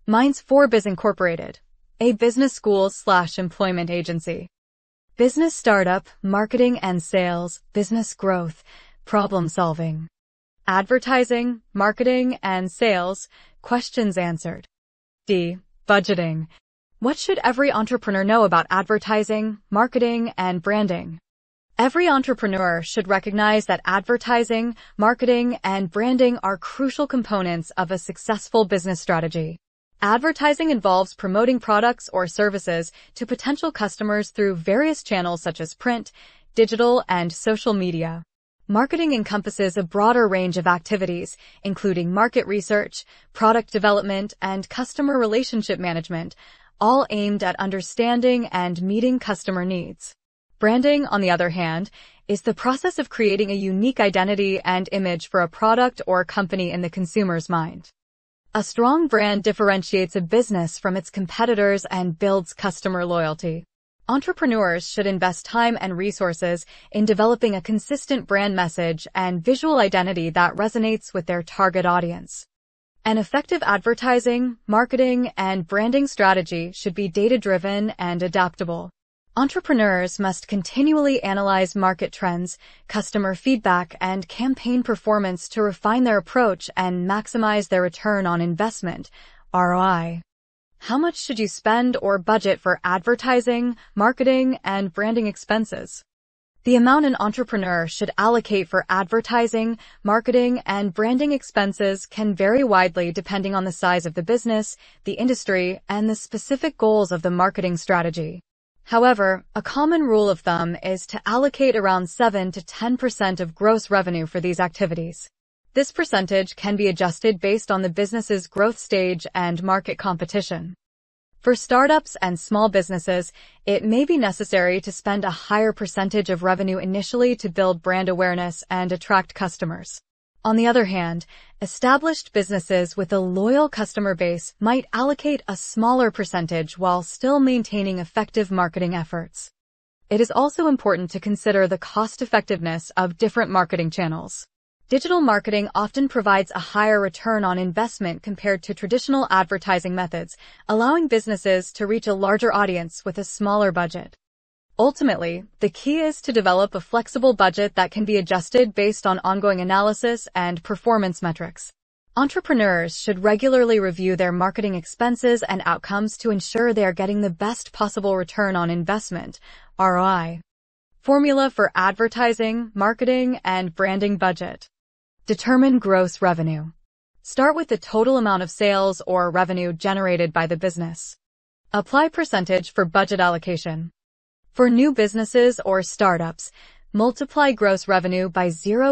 Minds 4Biz Incorporated, a business school/employment agency. Business startup, marketing and sales, business growth, problem solving. Advertising, marketing and sales, questions answered. D. Budgeting. What should every entrepreneur know about advertising, marketing, and branding? Every entrepreneur should recognize that advertising, marketing, and branding are crucial components of a successful business strategy. Advertising involves promoting products or services to potential customers through various channels such as print, digital, and social media. Marketing encompasses a broader range of activities, including market research, product development, and customer relationship management, all aimed at understanding and meeting customer needs. Branding, on the other hand, is the process of creating a unique identity and image for a product or company in the consumer's mind. A strong brand differentiates a business from its competitors and builds customer loyalty. Entrepreneurs should invest time and resources in developing a consistent brand message and visual identity that resonates with their target audience. An effective advertising, marketing, and branding strategy should be data-driven and adaptable. Entrepreneurs must continually analyze market trends, customer feedback, and campaign performance to refine their approach and maximize their return on investment, ROI. How much should you spend or budget for advertising, marketing, and branding expenses? The amount an entrepreneur should allocate for advertising, marketing, and branding expenses can vary widely depending on the size of the business, the industry, and the specific goals of the marketing strategy. However, a common rule of thumb is to allocate around 7 to 10% of gross revenue for these activities. This percentage can be adjusted based on the business's growth stage and market competition. For startups and small businesses, it may be necessary to spend a higher percentage of revenue initially to build brand awareness and attract customers. On the other hand, established businesses with a loyal customer base might allocate a smaller percentage while still maintaining effective marketing efforts. It is also important to consider the cost-effectiveness of different marketing channels. Digital marketing often provides a higher return on investment compared to traditional advertising methods, allowing businesses to reach a larger audience with a smaller budget. Ultimately, the key is to develop a flexible budget that can be adjusted based on ongoing analysis and performance metrics. Entrepreneurs should regularly review their marketing expenses and outcomes to ensure they are getting the best possible return on investment, ROI. Formula for advertising, marketing, and branding budget. Determine gross revenue. Start with the total amount of sales or revenue generated by the business. Apply percentage for budget allocation. For new businesses or startups, multiply gross revenue by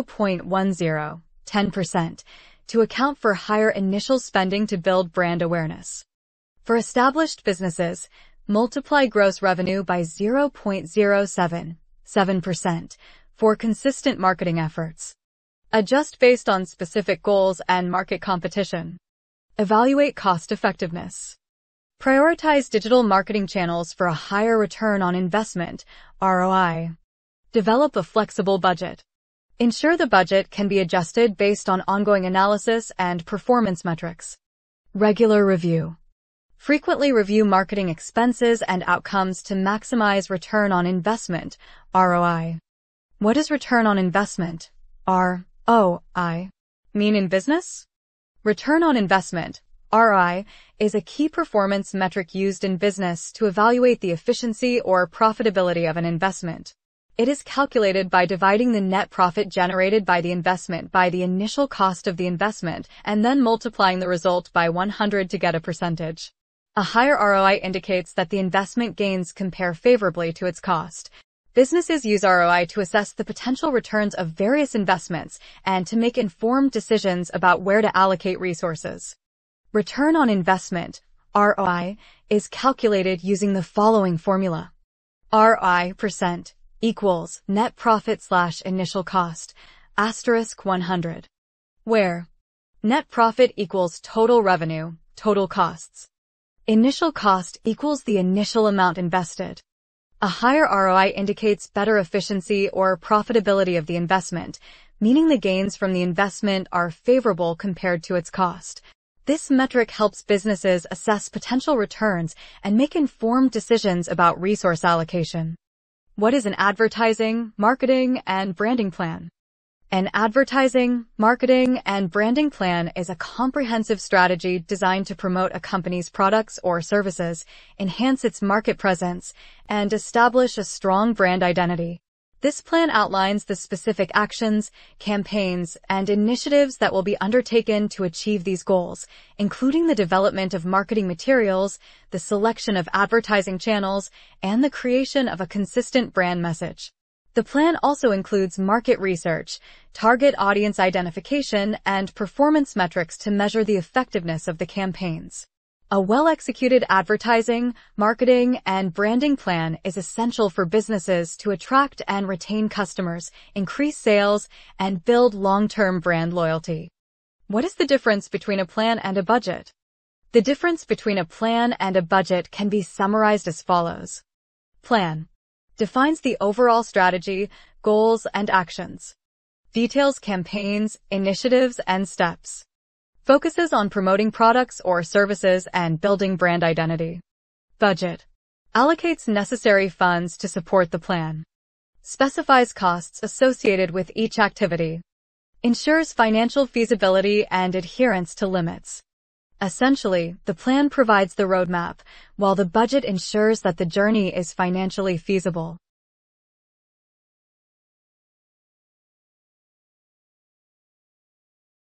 0.10, 10%, to account for higher initial spending to build brand awareness. For established businesses, multiply gross revenue by 0.07, 7%, for consistent marketing efforts. Adjust based on specific goals and market competition. Evaluate cost effectiveness. Prioritize digital marketing channels for a higher return on investment, ROI. Develop a flexible budget. Ensure the budget can be adjusted based on ongoing analysis and performance metrics. Regular review. Frequently review marketing expenses and outcomes to maximize return on investment, ROI. What does return on investment, ROI, mean in business? Return on investment, ROI, is a key performance metric used in business to evaluate the efficiency or profitability of an investment. It is calculated by dividing the net profit generated by the investment by the initial cost of the investment and then multiplying the result by 100 to get a percentage. A higher ROI indicates that the investment gains compare favorably to its cost. Businesses use ROI to assess the potential returns of various investments and to make informed decisions about where to allocate resources. Return on investment, ROI, is calculated using the following formula. ROI % equals net profit / initial cost, * 100. Where net profit equals total revenue, total costs. Initial cost equals the initial amount invested. A higher ROI indicates better efficiency or profitability of the investment, meaning the gains from the investment are favorable compared to its cost. This metric helps businesses assess potential returns and make informed decisions about resource allocation. What is an advertising, marketing, and branding plan? An advertising, marketing, and branding plan is a comprehensive strategy designed to promote a company's products or services, enhance its market presence, and establish a strong brand identity. This plan outlines the specific actions, campaigns, and initiatives that will be undertaken to achieve these goals, including the development of marketing materials, the selection of advertising channels, and the creation of a consistent brand message. The plan also includes market research, target audience identification, and performance metrics to measure the effectiveness of the campaigns. A well-executed advertising, marketing, and branding plan is essential for businesses to attract and retain customers, increase sales, and build long-term brand loyalty. What is the difference between a plan and a budget? The difference between a plan and a budget can be summarized as follows. Plan defines the overall strategy, goals, and actions. Details campaigns, initiatives, and steps. Focuses on promoting products or services and building brand identity. Budget allocates necessary funds to support the plan. Specifies costs associated with each activity. Ensures financial feasibility and adherence to limits. Essentially, the plan provides the roadmap, while the budget ensures that the journey is financially feasible.